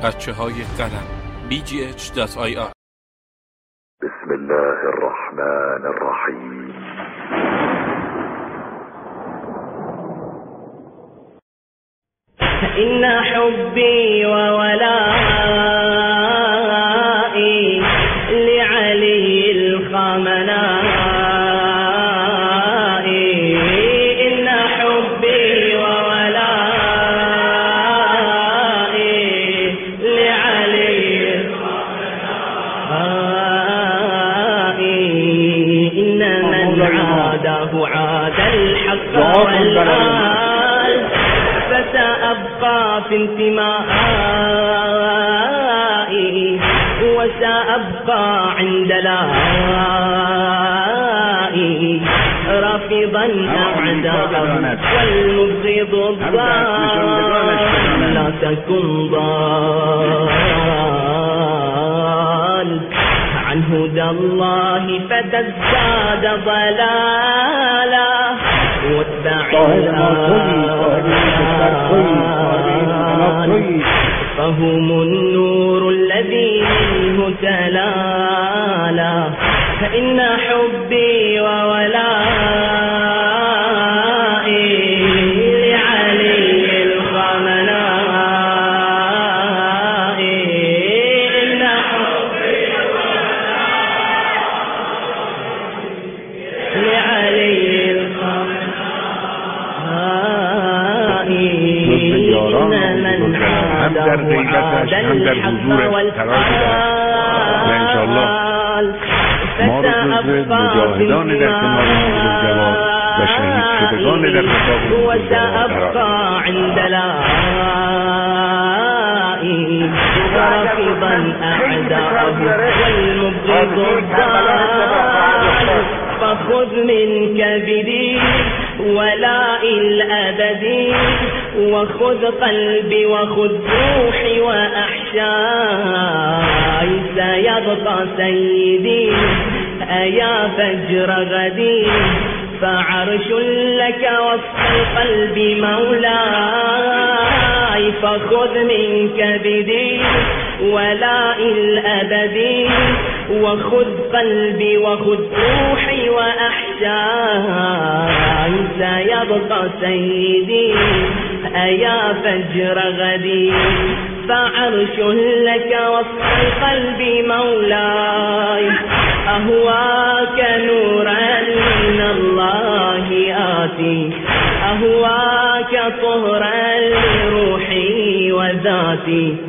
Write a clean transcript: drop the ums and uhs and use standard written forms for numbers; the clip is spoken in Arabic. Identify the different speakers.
Speaker 1: بچه‌های قلم bgh.ir.
Speaker 2: بسم الله الرحمن الرحیم.
Speaker 3: إن حبي وولائي لعلي الخامنائي. إن حبي وولائي لعلي الخامنائي. إن من عاده عاد الحق والآل، فسأبقى في انتمائي وسأبقى عند لائي رافضا أعداءه والمبغض الضال. لا تكن ضال عن هدى الله فتزداد ضلالا، واتبع فهم النور الذي منه تلالا. فإن حبي وولائي لعلي الخامنائي. إن حبي لعلي الخامنائي.
Speaker 4: هم در غیبتش هم در حضورش قرار بدهد و انشاءالله ما رو جزو مجاهدان در کنار بزرگوار و شهید شدگان در رکاب بزرگوار قرار
Speaker 3: عند لائي رافضا أعداءه والمبغض الضال. فخذ من كبدي ولائي الأبدي، وخذ قلبي وخذ روحي وأحشاي. سيبقى سيدي أيا فجر غدي، فعرش لك وسط القلب مولاي. فخذ من كبدي ولائي الأبدي، وخذ قلبي وخذ روحي وأحشاي. سيبقى سيدي أيا فجر غدي، فعرش لك وسط القلب مولاي. أهواك نورا من الله آتي، أهواك طهرا لروحي وذاتي.